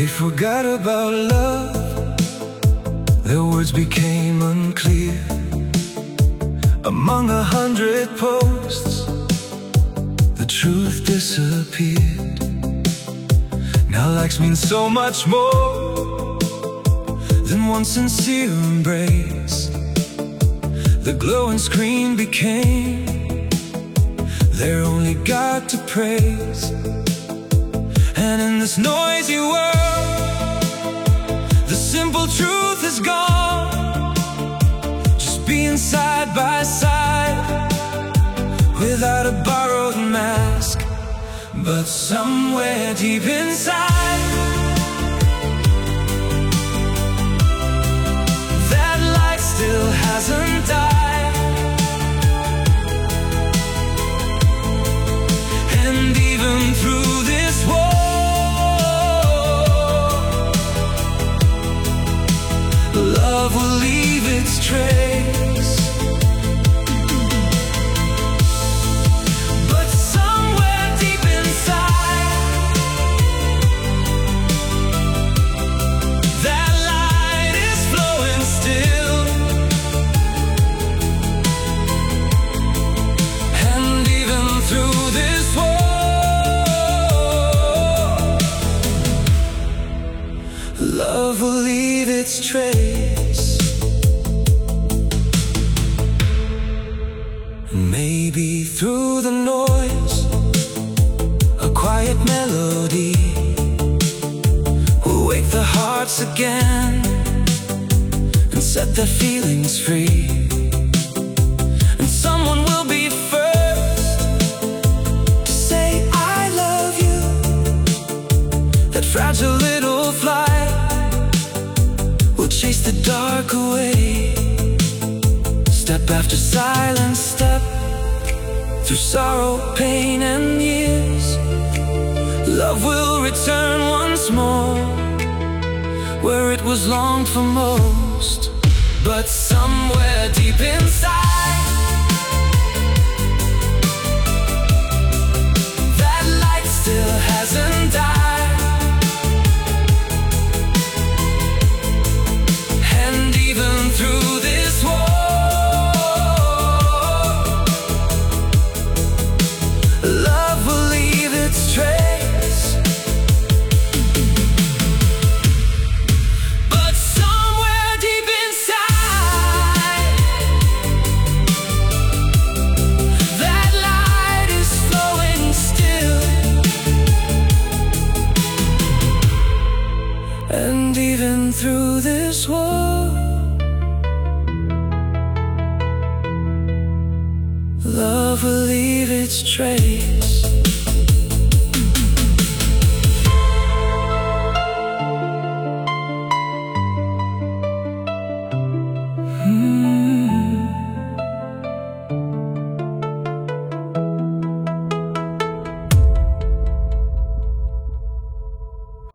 They forgot about love, their words became unclear. Among 100 posts, the truth disappeared. Now likes mean so much more than one sincere embrace. The glowing screen became their only God to praise. And in this noisy world, the simple truth is gone. Just being side by side, without a borrowed mask. But somewhere deep inside, that light still hasn't died. And even through this war, love will leave its trace. But somewhere deep inside, that light is flowing still. And even through this war, love will leave its trace. Maybe through the noise, a quiet melody will wake the hearts again and set their feelings free. And someone will be first to say I love you. That fragile little flight will chase the dark away. Step after silent step, through sorrow, pain, and years, love will return once more, where it was longed for most. But somewhere deep inside, that light still hasn't died. And even through this war, love will leave its trace. But somewhere deep inside, that light is flowing still. And even through this war, love will leave its trace.